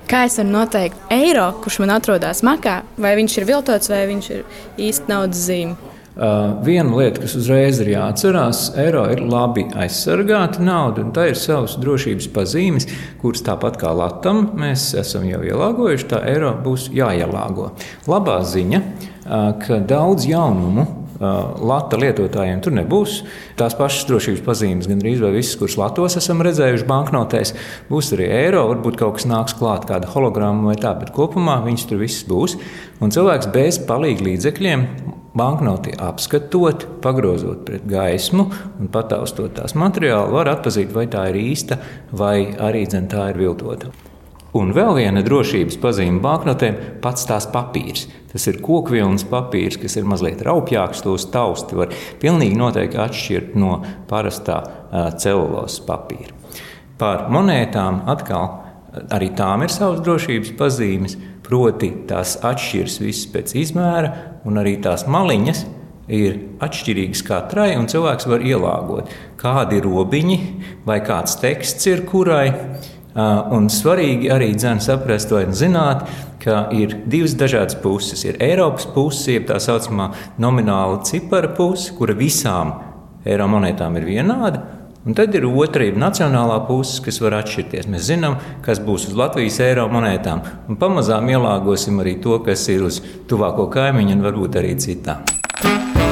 Kā es varu noteikt eiro, kurš man atrodas makā, vai viņš ir viltots, vai viņš ir īsti naudas zīme? Viena lieta, kas uzreiz ir jāatcerās, eiro ir labi aizsargāta nauda, un tā ir savas drošības pazīmes, kuras tāpat kā latam mēs esam jau ielāgojuši, tā eiro būs jāielāgo. Labā ziņa, ka daudz jaunumu lata lietotājiem tur nebūs. Tās pašas drošības pazīmes, gandrīz vai visas, kuras latos esam redzējuši banknotēs, būs arī eiro, varbūt kaut kas nāks klāt, kāda hologramma vai tā, bet kopumā viņas tur visas būs. Un cilvēks bez palīga līdzekļiem banknoti apskatot, pagrozot pret gaismu un pataustot tās materiālu, var atpazīt, vai tā ir īsta, vai arī tā ir viltota. Un vēl viena drošības pazīme banknotēm – pats tās papīrs. Tas ir kokvilnas papīrs, kas ir mazliet raupjāks, tos tausti var pilnīgi noteikti atšķirt no parastā celulozes papīra. Par monētām atkal arī tām ir savas drošības pazīmes, proti tās atšķiras visas pēc izmēra, un arī tās maliņas ir atšķirīgas katrai, un cilvēks var ielāgot, kādi robiņi vai kāds teksts ir kurai. Un svarīgi arī saprast vai zināt, ka ir divas dažādas puses. Ir Eiropas puse, jeb tā saucamā nomināla cipara puse, kura visām eiro monētām ir vienāda. Un tad ir otra, ir nacionālā puse, kas var atšķirties. Mēs zinām, kas būs uz Latvijas eiro monētām. Un pamazām ielāgosim arī to, kas ir uz tuvāko kaimiņu un varbūt arī citām.